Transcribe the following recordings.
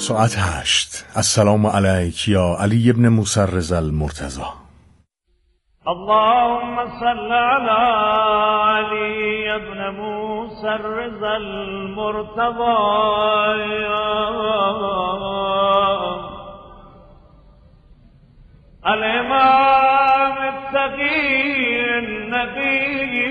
ساعت 8. السلام علیک یا علی ابن موسی الرضا المرتضی. اللهم صل على علي ابن موسى الرضا المرتضى الإمام التقي النبي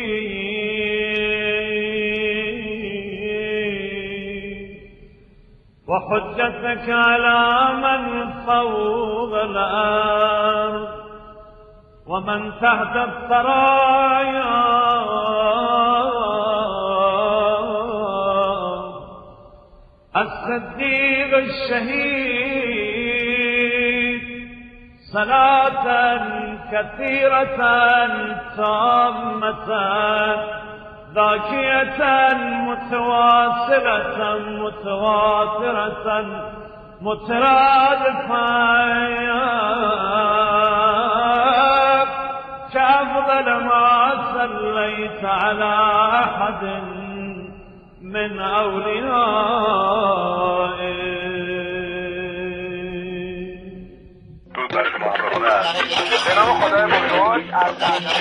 وحجتك على من فوق الأرض ومن تحت الثرايا الصديق الشهيد صلاة كثيرة تامة ذاكية متواصلة متواترة مترادفة كأفضل ما صليت على أحد من أوليائك. به نام خدای بزرگ از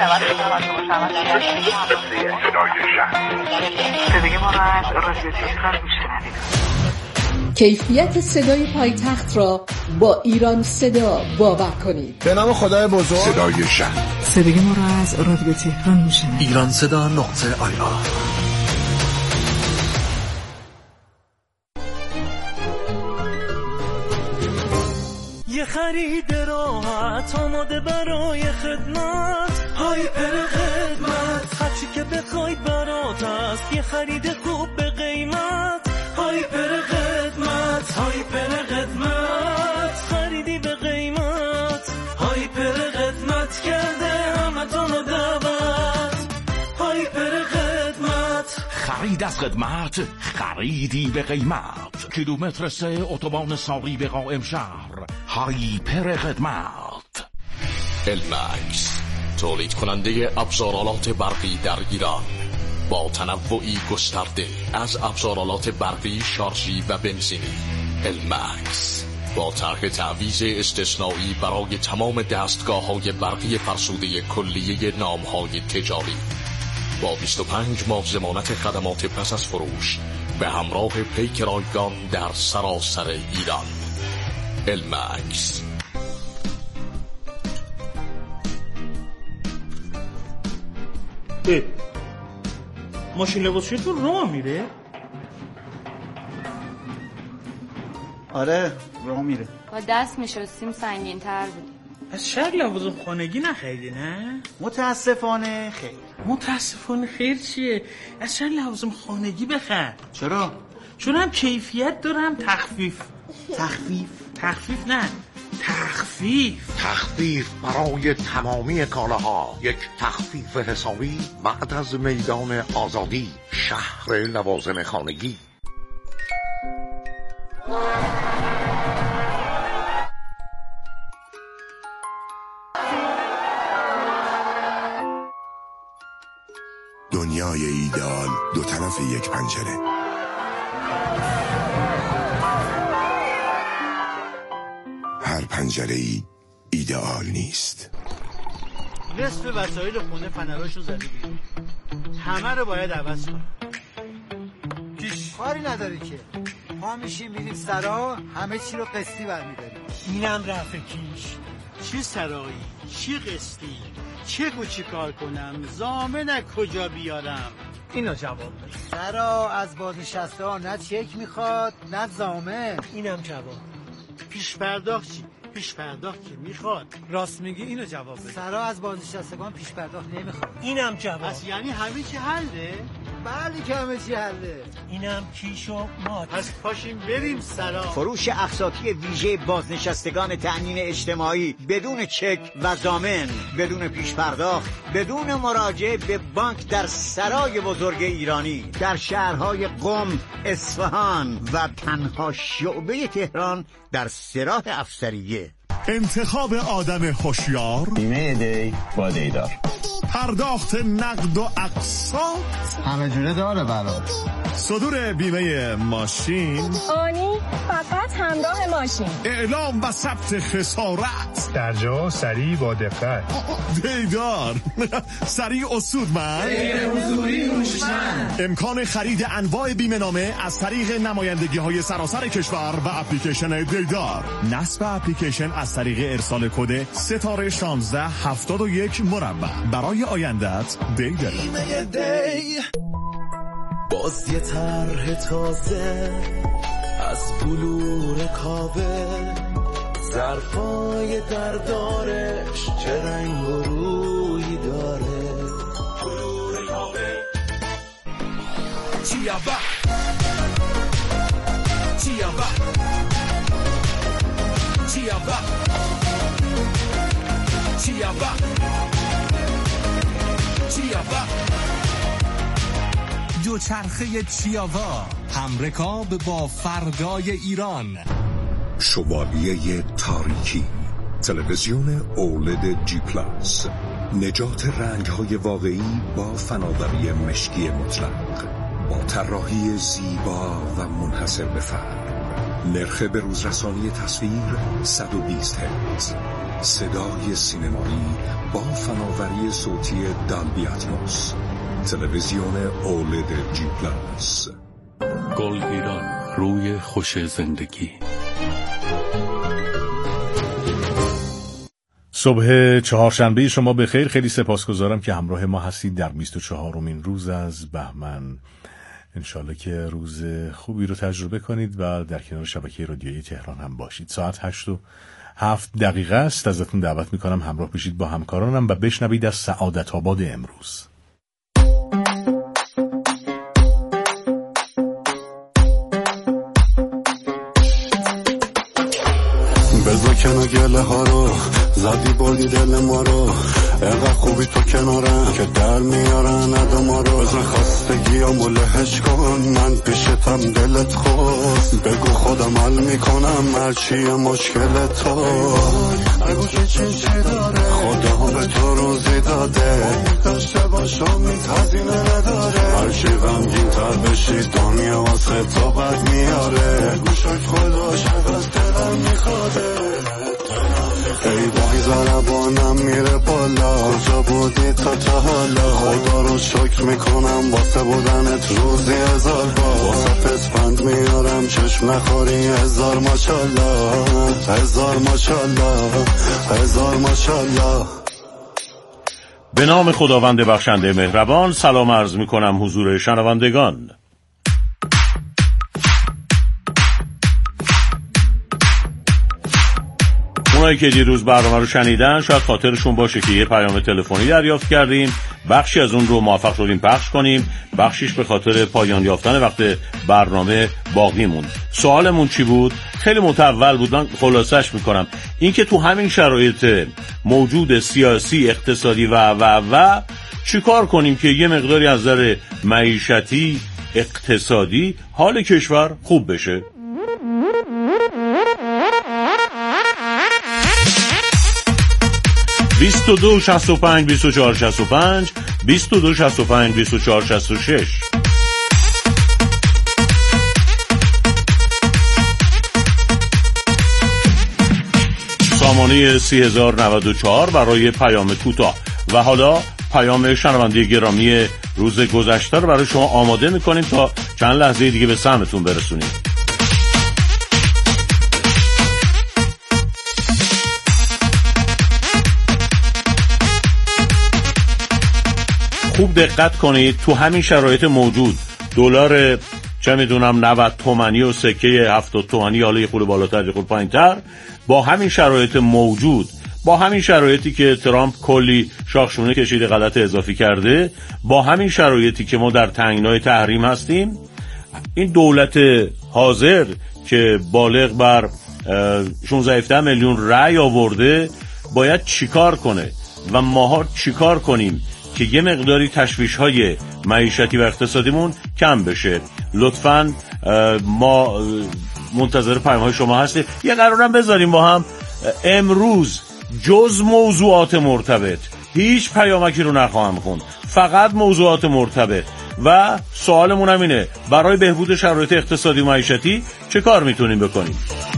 صدای ما را از رادیو تهران میشنوید. کیفیت صدای پایتخت را با ایران صدا باور کنید. به نام خدای بزرگ. صدای شهر. صدای ما را از رادیو تهران میشنوید. ایران صدا نقطه آیا. یه خرید راحت آماده برای خدمت، هایپر خدمت، هرچی که بخواید برات است. یه خرید خوب به قیمت، هایپر خدمت، هایپر خدمت، خریدی به قیمت، هایپر خدمت کرده همتون دعوت، هایپر خدمت. خرید از خدمت، خریدی به قیمت. کیلومتر 3 اتوبان ساقی به قائم شهر. هایپر خدمت. المکس تولید کننده ابزارالات برقی در ایران با تنوعی گسترده از ابزارالات برقی، شارژی و بنزینی. المکس با طرح تعویض استثنایی برای تمام دستگاه‌های برقی فرسوده کلیه نام‌های تجاری با 25 ماه ضمانت خدمات پس از فروش به همراه پیک رایگان در سراسر ایران. المکس. ماشین لباسشویتون راه میره؟ آره راه میره. با دست میشستیم سنگین تر بودیم. از شهر لوازم خانگی نخریدی نه؟ متاسفانه خیر. متاسفانه خیر چیه؟ از شهر لوازم خانگی بخر. چرا؟ چون هم کیفیت دارم تخفیف. تخفیف نه، تخفیف برای تمامی کالاها. یک تخفیف حسابی بعد از میدان آزادی، شهر لوازم خانگی. دنیای ایدئال دو طرف یک پنجره. هر پنجره‌ای ایدئال نیست. نصف وسایل خونه فنراشو زدی بیرون. همه رو باید عوض کنی. کاری نداری که. ما میشیم میریم سرا، همه چی رو قسطی برمی‌داریم. اینم رفع کیش. چه سرایی؟ چه قسطی؟ چه کار کنم؟ ضامن کجا بیارم؟ اینو جواب بده. سرا از بازنشسته ها نه چک میخواد نه ضامن. اینم جواب. پیش پرداخت چی؟ پیش پرداخت که میخواد. راست میگی، اینو جواب بده. سرا از بازنشستگان پیش پرداخت نمیخواد. اینم جواب. پس یعنی همه چی حله؟ بله که همه چی حله. اینم کیش و مات. پس پاشیم بریم سرا. فروش اقساطی ویژه بازنشستگان تأمین اجتماعی بدون چک و ضامن، بدون پیش پرداخت، بدون مراجعه به بانک در سرای بزرگ ایرانی در شهرهای قم، اصفهان و تنها شعبه تهران در سراح افسریه. انتخاب آدم هوشیار، بیمه دی با دیدار، پرداخت نقد و اقساط، همه جوره داره برات. صدور بیمه ماشین، آنی فقط همراه ماشین، اعلام و ثبت خسارت، درجا سریع با دقت، دیدار سریع اصولمند، حضوری هوشمند، امکان خرید انواع بیمه نامه از طریق نمایندگی‌های سراسر کشور و اپلیکیشن دیدار. نصب اپلیکیشن از طریق ارسال کد ستاره 1671 مربع. برای آیندت دیدار. باز یه طرح تازه از بلور کابه، ظرفای دردارش چه رنگ و روی داره. بلور کابه چیابا چیابا چیابا چیابا چیابا. دوچرخه چیاوا، همرکاب با فردای ایران. شوالیه تاریکی، تلویزیون اولد جی پلاس، نجات رنگ‌های واقعی با فناوری مشکی مطلق، با طراحی زیبا و منحصر به فرد. نرخ بروزرسانی تصویر 120 هرتز، صدای سینمایی با فناوری صوتی دالبی اتموس. تلویزیون اولد جی پلاس. گل ایران، روی خوش زندگی. صبح چهارشنبه شما بخیر. خیلی سپاسگزارم که همراه ما هستید در 24مین روز از بهمن. انشالله که روز خوبی رو تجربه کنید و در کنار شبکه رادیویی تهران هم باشید. ساعت 8:07 است. ازتون دعوت میکنم همراه بشید با همکارانم و بشنوید از سعادت آباد امروز. بذار کنار گله ها رو، زدی بردی دل ما رو، اینقدر خوبی تو کنارم که در میارن ادا ما رو. بزن خستگی هم و لحش کن، من پیشتم دلت خوست، بگو خودم حل میکنم هرچی مشکل تو. بگو که چی داره، خدا به تو روزی داده، داشته باشم هزینه نداره. هرچی غمگین تر بشی دنیا واسه تو بد میاره، گوشک خدا شد از دلم میخواده. ای وای زربانم میره بالا، کجا بودی تا حالا؟ خدا رو شکر میکنم واسه بودنت روزی 1000 بار. واسه پسفند میارم چشم نخوری 1000 ماشالله، 1000 ماشالله، 1000 ماشالله. به نام خداوند بخشنده مهربان. سلام عرض میکنم حضور شنوندگان. اونایی که دیروز برنامه رو شنیدن شاید خاطرشون باشه که یه پیام تلفنی دریافت کردیم، بخشی از اون رو موفق شدیم پخش کنیم، بخشیش به خاطر پایان یافتن وقت برنامه باقی موند. سوالمون چی بود؟ خیلی متول بود، من خلاصش میکنم. این که تو همین شرایط موجود سیاسی، اقتصادی و چیکار کنیم که یه مقداری از نظر معیشتی، اقتصادی حال کشور خوب بشه. بیست و دو 65 24 65 22 65 24 66. سامانه 3094 برای پیام کوتاه. و حالا پیام شنونده گرامی روز گذشته رو برای شما آماده می‌کنیم تا چند لحظه دیگه به سمتون برسونیم. خوب دقت کنید، تو همین شرایط موجود دلار چه میدونم 90 تومانی و سکه 70 تومانی، حالا یه خورده بالاتر یه خورده پایین‌تر، با همین شرایط موجود، با همین شرایطی که ترامپ کلی شاخشونه کشیده غلط اضافی کرده، با همین شرایطی که ما در تنگنای تحریم هستیم، این دولت حاضر که بالغ بر 16-17 میلیون رأی آورده باید چیکار کنه و ماها چیکار کنیم که یه مقداری تشویش‌های معیشتی و اقتصادیمون کم بشه. لطفاً ما منتظر پیام‌های شما هستیم. یه قرارم بذاریم با هم امروز جز موضوعات مرتبط هیچ پیامکی رو نخواهم خوند، فقط موضوعات مرتبط. و سوالمون هم اینه برای بهبود شرایط اقتصادی و معیشتی چه کار میتونیم بکنیم؟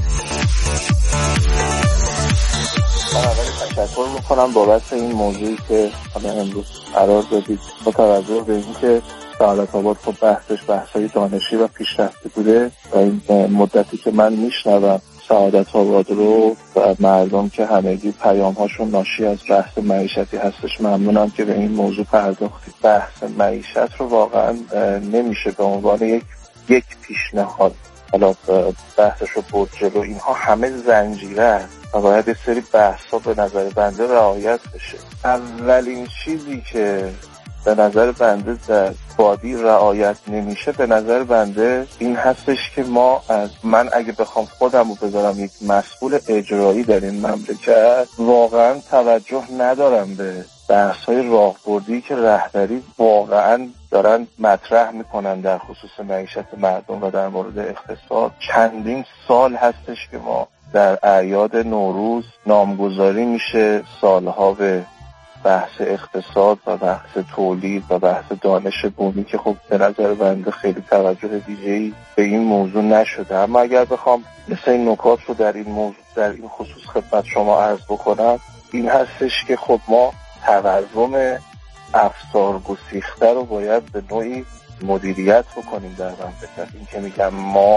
تشکر میکنم بابت این موضوعی که امروز قرار دادید. با توجه به اینکه سعادت آباد خب بحثای دانشی و پیشرفتی بوده و این مدتی که من میشنوم سعادت آباد رو و مردم که همگی پیام‌هاشون ناشی از بحث معیشتی هستش، ممنونم که به این موضوع پرداختید. بحث معیشت رو واقعا نمیشه به عنوان یک پیشنهاد حالا بحثش رو برد جلو. اینها همه زنجیره است و باید یه سری بحثا به نظر بنده رعایت بشه. اولین چیزی که به نظر بنده در بادی رعایت نمیشه به نظر بنده این هستش که من اگه بخوام خودم رو بذارم یک مسئول اجرایی در این مملکت، واقعا توجه ندارم به بحث‌های راهبردی که رهبری واقعا دارن مطرح میکنن در خصوص معیشت مردم و در مورد اقتصاد. چندین سال هستش که ما در اعیاد نوروز نامگذاری میشه سالها به بحث اقتصاد و بحث تولید و بحث دانش بومی که خب به نظر بنده خیلی توجه ویژه‌ای به این موضوع نشده. اما اگر بخوام مثل این نکات رو در این خصوص خدمت شما عرض بکنم، این هستش که خب ما تورم افسار گسیخته رو باید به نوعی مدیریت بکنیم در مملکت. این که میگم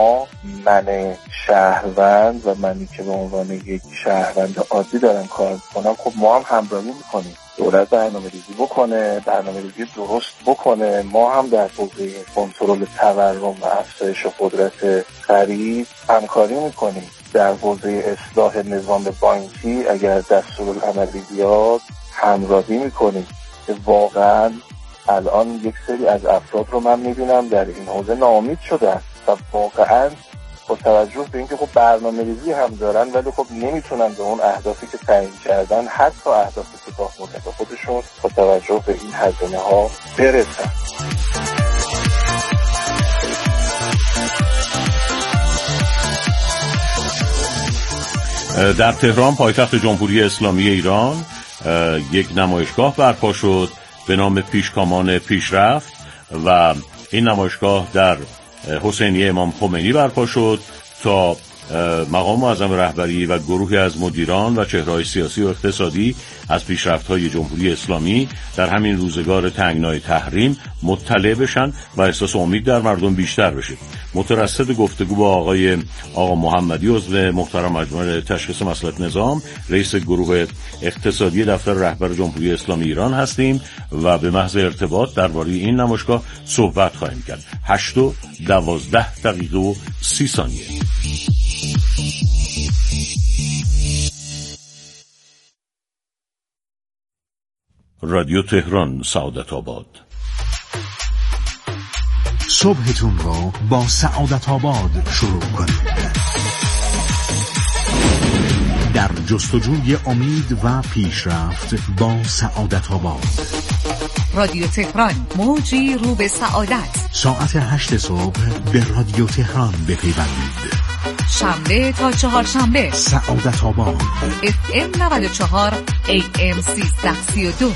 من شهروند و منی که به عنوان یک شهروند عادی دارم کار میکنم، خب ما هم همراهی میکنیم. دولت برنامه‌ریزی بکنه، برنامه‌ریزی درست بکنه، ما هم در حوزه کنترل تورم و افزایش قدرت خرید همکاری میکنیم. در حوزه اصلاح نظام بانکی اگر دستورالعملی بیاد همراهی میکنیم. واقعا الان یک سری از افراد رو من میبینم در این حوزه ناامید شدن و واقعا با توجه به اینکه خب برنامه‌ریزی هم دارن ولی خب نمیتونن به اون اهدافی که تعیین کردن، حتی اهداف کوتاه مدت خودشون، با توجه به این هزینه ها برسن. در تهران پایتخت جمهوری اسلامی ایران یک نمایشگاه برپا شد به نام پیشگامان پیشرفت و این نمایشگاه در حسینیه امام خمینی برپا شد تا مقام معظم رهبری و گروهی از مدیران و چهره‌های سیاسی و اقتصادی از پیشرفت‌های جمهوری اسلامی در همین روزگار تنگنای تحریم مطلع بشن و احساس امید در مردم بیشتر بشه. مترصد گفتگو با آقا محمدی عضو محترم مجمع تشخیص مصلحت نظام، رئیس گروه اقتصادی دفتر رهبر جمهوری اسلامی ایران هستیم و به محض ارتباط درباره این نمایشگاه صحبت خواهیم کرد. 8:12:30. رادیو تهران سعادت آباد. صبحتون رو با سعادت آباد شروع کنید. در جستجوی امید و پیشرفت با سعادت آباد. رادیو تهران، موجی رو به سعادت. ساعت 8 صبح به رادیو تهران بپیوندید. شنبه تا چهارشنبه سعادت آباد FM 94 AM 1332.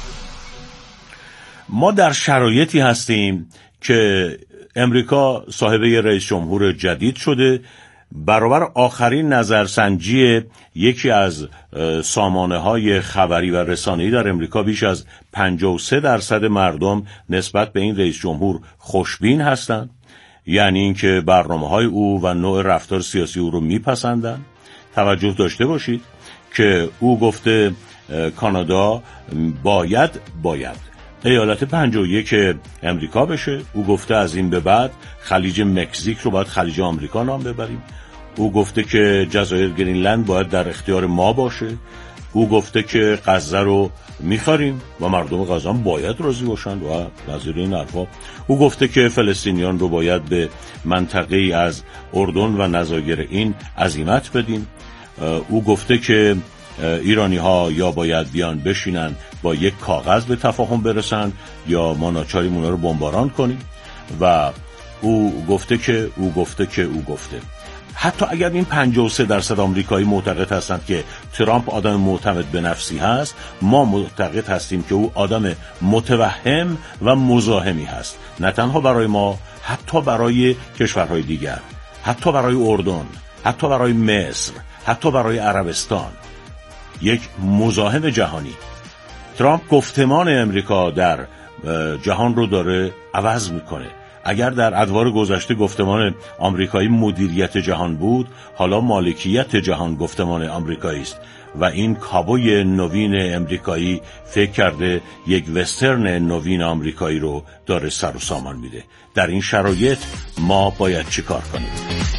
ما در شرایطی هستیم که امریکا صاحب رئیس جمهور جدید شده. برابر آخرین نظرسنجی یکی از سامانه‌های خبری و رسانه‌ای در امریکا بیش از 53% مردم نسبت به این رئیس جمهور خوشبین هستند. یعنی اینکه برنامه‌های او و نوع رفتار سیاسی او رو میپسندن. توجه داشته باشید که او گفته کانادا باید ایالت 51 امریکا بشه. او گفته از این به بعد خلیج مکزیک رو باید خلیج آمریکا نام ببریم. او گفته که جزایر گرینلند باید در اختیار ما باشه. او گفته که غزه رو میخاریم و مردم غزه باید راضی باشند و نظیر این حرفا. او گفته که فلسطینیان رو باید به منطقه‌ای از اردن و نظایر این عزیمت بدیم. او گفته که ایرانی ها یا باید بیان بشینن با یک کاغذ به تفاهم برسن یا ما ناچاریم اونا رو بمباران کنیم. و او گفته حتی اگر این 53% آمریکایی معتقد هستند که ترامپ آدم معتمد به نفسی هست، ما معتقد هستیم که او آدم متوهم و مزاحمی هست، نه تنها برای ما، حتی برای کشورهای دیگر، حتی برای اردن، حتی برای مصر، حتی برای عربستان. یک مزاحم جهانی. ترامپ گفتمان امریکا در جهان رو داره عوض میکنه. اگر در ادوار گذشته گفتمان آمریکایی مدیریت جهان بود، حالا مالکیت جهان گفتمان آمریکایی است و این کابوی نوین امریکایی فکر کرده یک وسترن نوین آمریکایی رو داره سر و سامان میده. در این شرایط ما باید چی کار کنیم؟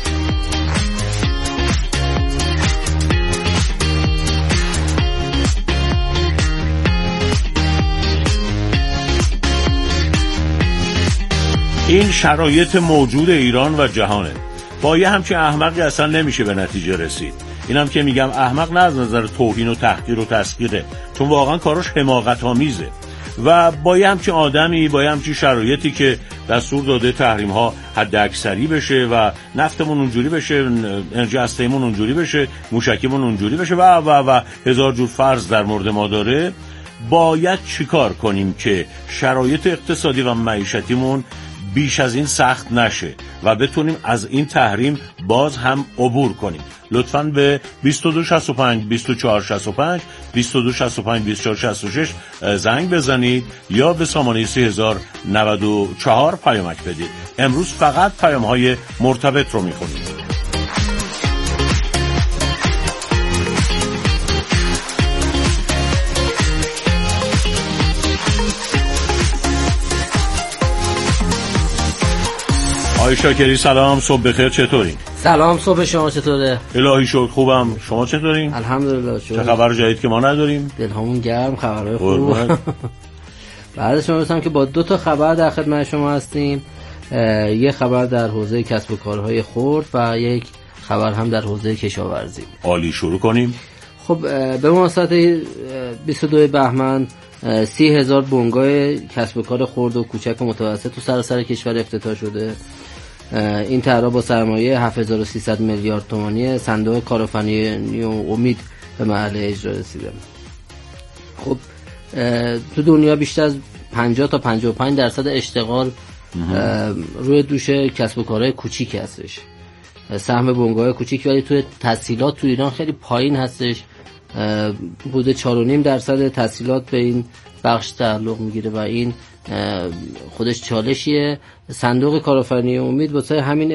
این شرایط موجود ایران و جهانه. با یه همچین احمقی اصلا نمیشه به نتیجه رسید. اینم که میگم احمق نه از نظر توهین و تحقیر و تسخیره، چون واقعا کاراش حماقت آمیزه. و با یه همچین آدمی، با یه همچین شرایطی که دستور داده تحریم ها حد اکثری بشه و نفتمون اونجوری بشه، انرژی هسته‌ایمون اونجوری بشه، موشکیمون اونجوری بشه و هزار جور فرض در مورد ما داره، باید چیکار کنیم که شرایط اقتصادی و معیشتیمون بیش از این سخت نشه و بتونیم از این تحریم باز هم عبور کنیم. لطفاً به 2265 2465 2265 2466 زنگ بزنید یا به سامانه 3094 پیامک بدید. امروز فقط پیام‌های مرتبط رو می‌خونیم. آقای شاکری سلام، صبح بخیر، چطورین؟ سلام، صبح شما چطوره؟ الهی شکر خوبم، شما چطورین؟ الحمدلله. چه خبر جدید که ما نداریم؟ دلهامون گرم، خبرهای خوب. بعد شما گفتم که با 2 خبر در خدمت شما هستیم. یک خبر در حوزه کسب و کارهای خرد و یک خبر هم در حوزه کشاورزی. عالی، شروع کنیم. خب به مناسبت 22 بهمن 30,000 بنگاه کسب و کار خرد و کوچک و متوسط تو سراسر کشور افتتاح شده. این طرح با سرمایه 7300 میلیارد تومانی صندوق کارآفرینی و امید به مرحله اجرا رسیده. خب تو دنیا بیشتر از 50 تا 55% اشتغال روی دوش کسب و کارهای کوچیک هستش. سهم بنگاه کوچیک ولی توی تسهیلات تو ایران خیلی پایین هستش. بوده 4.5% تسهیلات به این بخش تعلق میگیره و این خودش چالشیه. صندوق کارآفرینی امید واسه همین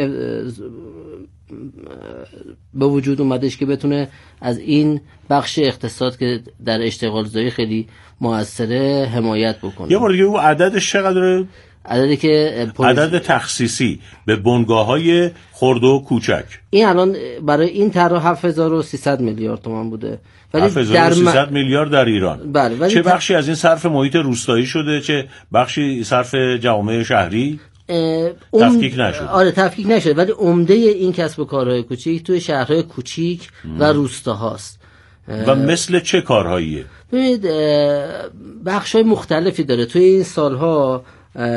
به وجود اومدش که بتونه از این بخش اقتصاد که در اشتغال زایی خیلی موثره حمایت بکنه. یه بار دیگه او عددش چقدره؟ عددی که عدد تخصیصی به بنگاه‌های خرد و کوچک. این الان برای این طرح 7300 میلیارد تومان بوده. ولی 7300 میلیارد در ایران. بله، چه بخشی از این صرف محیط روستایی شده، چه بخشی صرف جوامع شهری؟ تفکیک نشد. آره تفکیک نشد، ولی عمده این کسب و کارهای کوچیک توی شهرهای کوچیک و روستاهاست. و مثل چه کارهاییه؟ ببینید بخش‌های مختلفی داره. توی این سالها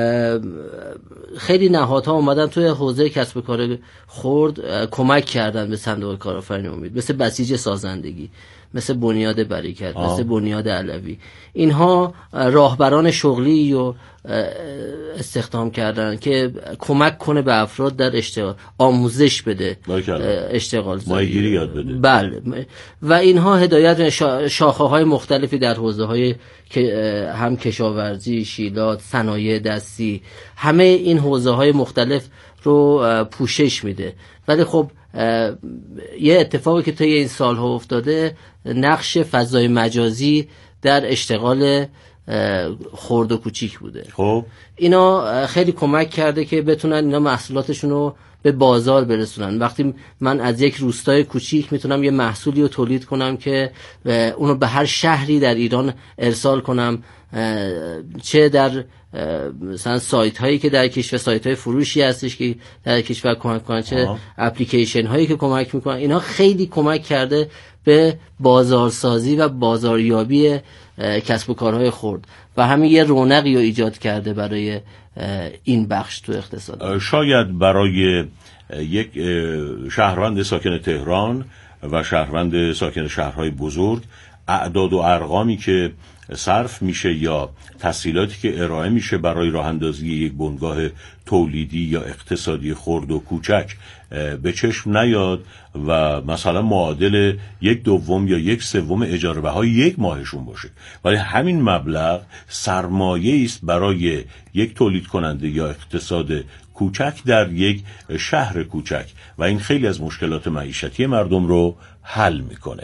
خیلی نهادها اومدن توی حوزه کسب و کار خرد کمک کردن به صندوق کارآفرینی امید، مثل بسیج سازندگی، مثل بنیاد برکت، مثل بنیاد علوی. اینها راهبران شغلی رو استخدام کردن که کمک کنه به افراد در اشتغال، آموزش بده، اشتغال زایی، ماهیگیری یاد بده. بله. و اینها هدایت شاخه‌های مختلفی در حوزه‌های که هم کشاورزی، شیلات، صنایع دستی، همه این حوزه‌های مختلف رو پوشش میده. ولی خب یه اتفاقی که طی این سالها افتاده، نقش فضای مجازی در اشتغال خرد و کوچیک بوده. خب اینا خیلی کمک کرده که بتونن اینا محصولاتشون رو به بازار برسونن. وقتی من از یک روستای کوچیک میتونم یه محصولی رو تولید کنم که اونو به هر شهری در ایران ارسال کنم، چه در مثلا سایت هایی که در کشور، سایت های فروشی هستش که در کشور کمک کنن، چه اپلیکیشن هایی که کمک میکنن، اینا خیلی کمک کرده به بازارسازی و بازاریابی کسب و کارهای خرد و همین یه رونقی رو ایجاد کرده برای این بخش تو اقتصاد. شاید برای یک شهروند ساکن تهران و شهروند ساکن شهرهای بزرگ اعداد و ارقامی که صرف میشه یا تسهیلاتی که ارائه میشه برای راه اندازی یک بنگاه تولیدی یا اقتصادی خرد و کوچک به چشم نیاد و مثلا معادل 1/2 یا 1/3 اجاره بهای یک ماهشون باشه، ولی همین مبلغ سرمایه است برای یک تولید کننده یا اقتصاد کوچک در یک شهر کوچک و این خیلی از مشکلات معیشتی مردم رو حل میکنه.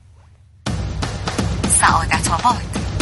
سعادت آباد.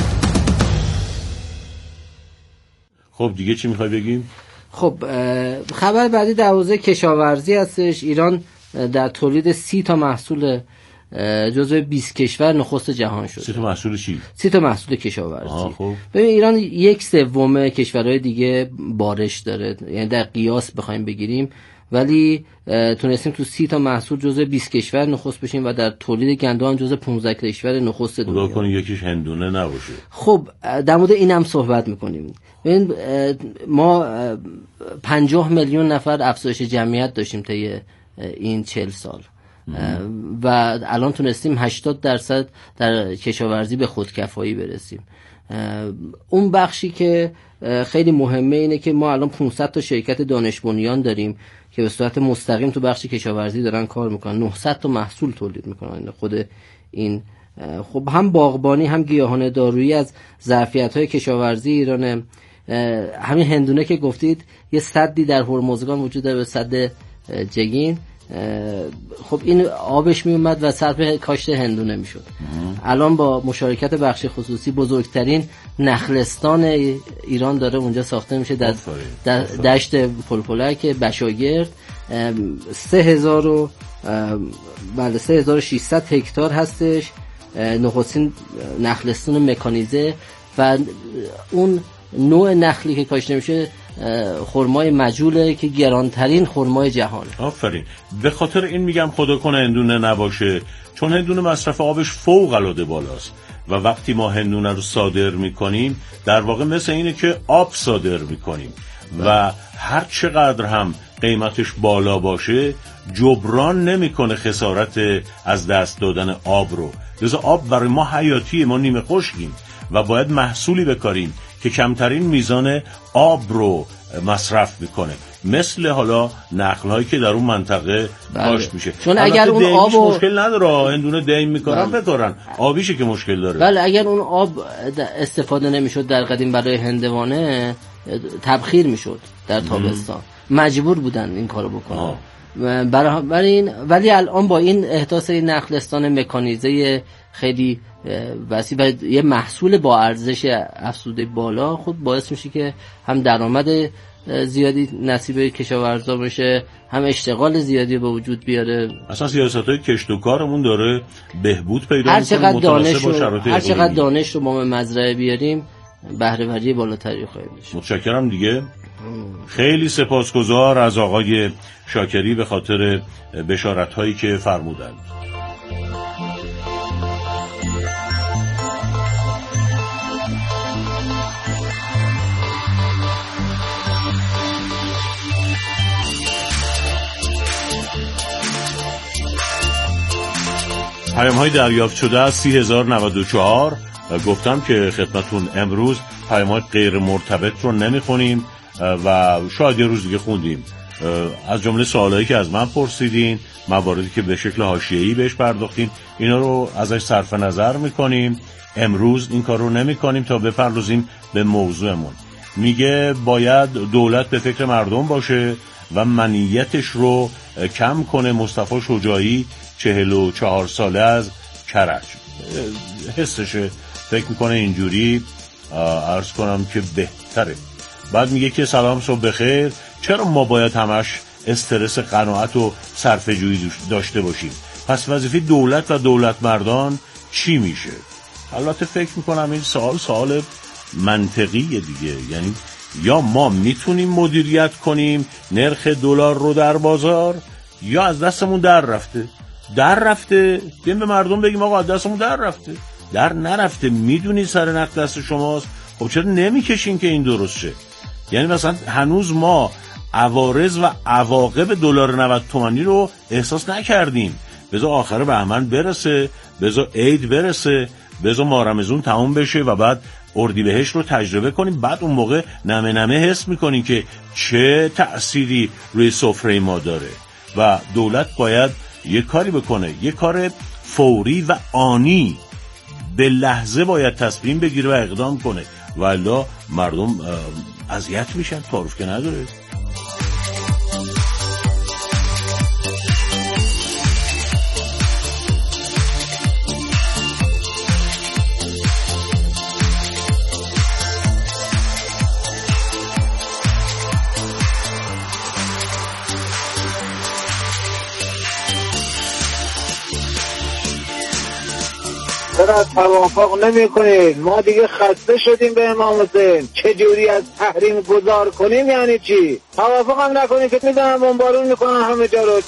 خب دیگه چی میخوای بگیم؟ خب خبر بعدی در حوزه کشاورزی هستش. ایران در تولید 30 تا محصول جزو 20 کشور نخست جهان شد. 30 تا محصول چی؟ 30 تا محصول کشاورزی. خب ببین ایران 1/3 کشورهای دیگه بارش داره، یعنی در قیاس بخوایم بگیریم، ولی تونستیم تو 30 تا محصول جزو 20 کشور نخست بشیم و در تولید گندم هم جزو 15 کشور نخست دنیا. خدا کنه یکیش هندونه نباشه. خب در مورد این هم صحبت میکنیم. ببین ما 50 میلیون نفر افزایش جمعیت داشتیم طی این 40 سال و الان تونستیم 80% در کشاورزی به خودکفایی برسیم. اون بخشی که خیلی مهمه اینه که ما الان 500 تا شرکت دانش بنیان داریم که به صورت مستقیم تو بخش کشاورزی دارن کار میکنن، 900 تا محصول تولید میکنن. خود این خب هم باغبانی هم گیاهان دارویی از ظرفیت‌های کشاورزی ایرانه. همین هندونه که گفتید یه سدی در هرمزگان وجود داره، به سد جگین. خب این آبش می اومد و صرف کاشت هندونه میشد. الان با مشارکت بخش خصوصی بزرگترین نخلستان ایران داره اونجا ساخته میشه در دشت پلپلک بشاگرد. 3600 هکتار هستش، نخستین نخلستان مکانیزه و اون نوع نخلی که کاشته میشه خرمای مجوله که گرانترین خرمای جهان. آفرین. به خاطر این میگم خدا کنه هندونه نباشه، چون هندونه مصرف آبش فوق العاده بالاست و وقتی ما هندونه رو صادر میکنیم در واقع مثل اینه که آب صادر میکنیم و هر چقدر هم قیمتش بالا باشه جبران نمیکنه خسارت از دست دادن آب رو. لذا آب برای ما حیاتیه، ما نیمه خشکیم و باید محصولی بکاریم که کمترین میزان آب رو مصرف میکنه، مثل حالا نخل‌هایی که در اون منطقه کاشت میشه. چون اگر اون آب مشکل نداره، هندونه دیم میکنن بکارن، آبیشه که مشکل داره. بله اگر اون آب استفاده نمیشد در قدیم برای هندوانه تبخیر میشد در تابستان، مجبور بودن این کارو بکنن. ولی الان با این احداث این نخلستان مکانیزه خیلی وسیع و یه محصول با ارزش افزوده بالا خود باعث میشه که هم درآمد زیادی نصیب کشاورزا بشه، هم اشتغال زیادی به وجود بیاره. اصلا سیاست‌های کشت و کارمون داره بهبود پیدا می‌کنه. هر چقدر دانش رو ما به مزرعه بیاریم بهره‌وری بالاتری خواهیم داشت. متشکرم دیگه. خیلی سپاسگزار از آقای شاکری به خاطر بشارت‌هایی که فرمودند. پیام‌های دریافت شده از 30,094 و گفتم که خدمتون امروز پیام‌های غیر مرتبط رو نمی‌خونیم و شاید یه روز دیگه خوندیم. از جمله سوالایی که از من پرسیدین، مواردی که به شکل حاشیه‌ای بهش پرداختین، اینا رو ازش صرف نظر می‌کنیم. امروز این کار رو نمی‌کنیم تا بپردازیم به موضوعمون. میگه باید دولت به فکر مردم باشه و منیتش رو کم کنه. مصطفی شجاعی 44 ساله از کرج. حسشه فکر میکنه اینجوری عرض کنم که بهتره. بعد میگه که سلام صبح بخیر، چرا ما باید همش استرس قناعت و صرفه‌جویی داشته باشیم؟ پس وظیفه دولت و دولت مردان چی میشه؟ البته فکر میکنم این سوال منطقیه دیگه. یعنی یا ما میتونیم مدیریت کنیم نرخ دلار رو در بازار، یا از دستمون در رفته بیایم به مردم بگیم آقا از دستمون در نرفته، میدونی سر نخ دست شماست، خب چرا نمیکشین که این درست شه؟ یعنی مثلا هنوز ما عوارض و عواقب دلار 90 تومانی رو احساس نکردیم. بذار آخر بهمن برسه، بذار عید برسه، بذار ماه رمضان تموم بشه و بعد اردیبهشت رو تجربه کنیم. بعد اون موقع نمه نمه حس میکنیم که چه تأثیری روی سفره ما داره. و دولت باید یه کاری بکنه، یه کار فوری و آنی، به لحظه باید تصمیم بگیره و اقدام کنه، والا مردم اذیت میشن، تعارف که نداره. چرا توافق نمی کنید؟ ما دیگه خسته شدیم به امام حسین. چه جوری از تحریم گذار کنیم؟ یعنی چی؟ توافق هم نکنید که میدونم بمبارون میکنن همه جا رو.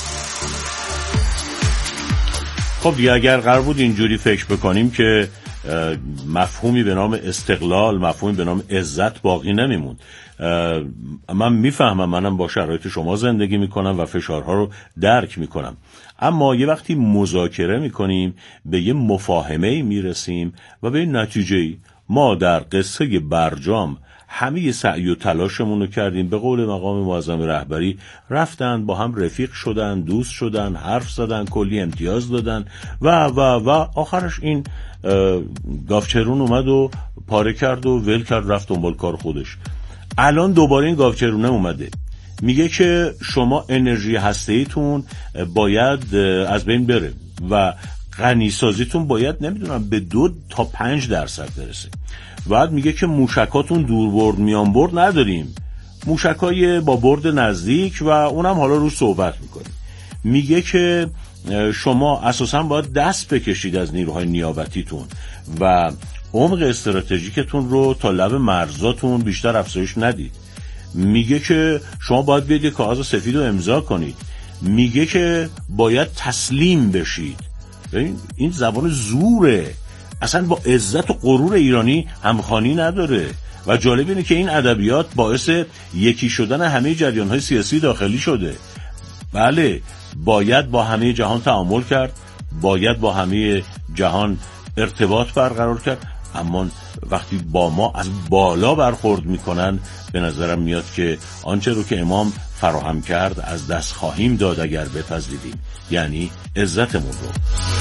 خب دیگه اگر قرار بود اینجوری فکر بکنیم که مفهومی به نام استقلال، مفهومی به نام عزت باقی نمیموند. من میفهمم، منم با شرایط شما زندگی میکنم و فشارها رو درک میکنم، اما یه وقتی مذاکره میکنیم به یه مفاهمه‌ای میرسیم و به نتیجه‌ای. ما در قصه برجام همه سعی و تلاشمون رو کردیم، به قول مقام معظم رهبری رفتن با هم رفیق شدن، دوست شدن، حرف زدن، کلی امتیاز دادن و آخرش این گاوچرون اومد و پاره کرد و ول کرد، رفت دنبال کار خودش. الان دوباره این گاوچرونه اومده میگه که شما انرژی هسته‌ایتون باید از بین بره و غنیسازیتون باید نمیدونم به 2 تا 5% برسه. بعد میگه که موشکاتون دور برد میان برد نداریم، موشکای با برد نزدیک و اونم حالا روش صحبت میکنیم. میگه که شما اساسا باید دست بکشید از نیروهای نیابتیتون و عمق استراتژیکتون رو تا لب مرزاتون بیشتر افزایش ندید. میگه که شما باید بیاید یک کاغذ سفید رو امضا کنید. میگه که باید تسلیم بشید. این زبان زوره، اصلا با عزت و غرور ایرانی همخوانی نداره. و جالب اینه که این ادبیات باعث یکی شدن همه جریان‌های سیاسی داخلی شده. بله، باید با همه جهان تعامل کرد، باید با همه جهان ارتباط برقرار کرد، اما وقتی با ما از بالا برخورد میکنن به نظرم میاد که آنچه رو که امام فراهم کرد از دست خواهیم داد اگر بپذیریم، یعنی عزتمون رو.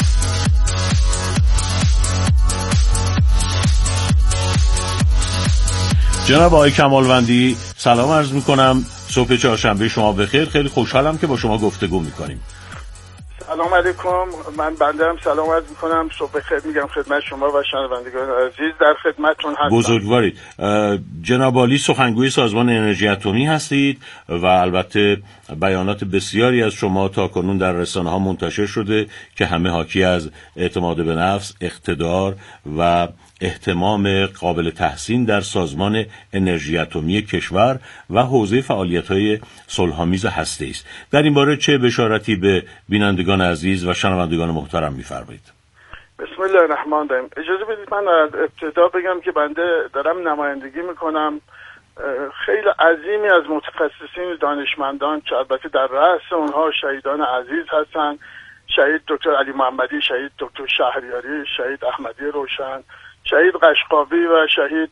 جناب آقای کمالوندی سلام عرض میکنم، صبح چهارشنبه شما بخیر. خیلی خوشحالم که با شما گفتگو میکنیم. سلام علیکم، من بنده هم سلام عرض میکنم، صبح بخیر میگم خدمت شما و شنوندگان عزیز، در خدمتتون هستم. بزرگوارید. جناب عالی سخنگوی سازمان انرژی اتمی هستید و البته بیانات بسیاری از شما تاکنون در رسانه ها منتشر شده که همه حاکی از اعتماد به نفس، اقتدار و اهتمام قابل تحسین در سازمان انرژی اتمی کشور و حوزه فعالیت‌های صلح‌آمیز هسته‌ای است. در این باره چه بشارتی به بینندگان عزیز و شنوندگان محترم می‌فرمایید؟ بسم الله الرحمن الرحیم. اجازه بدید من از ابتدا بگم که بنده دارم نمایندگی می‌کنم خیلی عظیمی از متخصصین دانشمندان که البته در رأس اونها شهیدان عزیز هستن، شهید دکتر علی محمدی، شهید دکتر شهریاری، شهید احمدی روشن، شهید قشقابی و شهید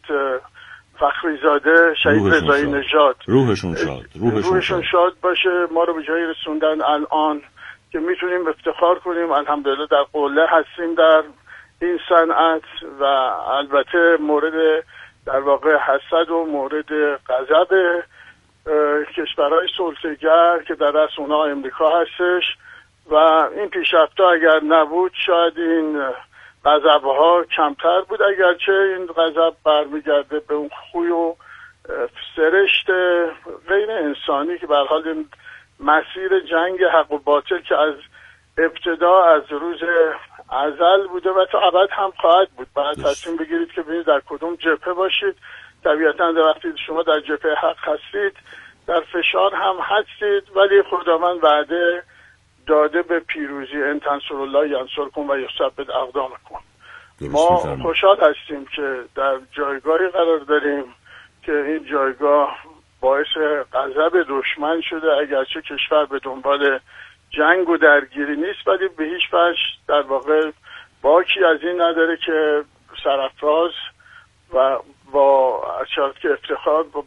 فخریزاده، شهید رضایی نژاد. روحشون شاد باشه. ما رو به جایی رسوندن الان که میتونیم افتخار کنیم الحمدلله در قله هستیم در این صنعت و البته مورد در واقع حسد و مورد غضب کشورهای صلح‌طلب که در رأس اونها امریکا هستش و این پیشرفت‌ها اگر نبود شاید این غضب‌ها کمتر بود، اگرچه این غضب برمیگرده به اون خوی و سرشت غیر انسانی که به هر حال این مسیر جنگ حق و باطل که از ابتدا از روز ازل بوده و تا ابد هم خواهد بود. باید تصمیم بگیرید که ببینید در کدوم جبهه باشید. طبیعتاً وقتی شما در جبهه حق هستید در فشار هم هستید، ولی خداوند وعده داده به پیروزی، ان تنصر الله ینصرکم و یثبت اقدامکم. ما خوشحال هستیم که در جایگاهی قرار داریم که این جایگاه باعث غضب دشمن شده. اگرچه کشور به دنبال جنگ و درگیری نیست، ولی به هیچ وجه در واقع باکی از این نداره که سرافراز و با شرط که افتخار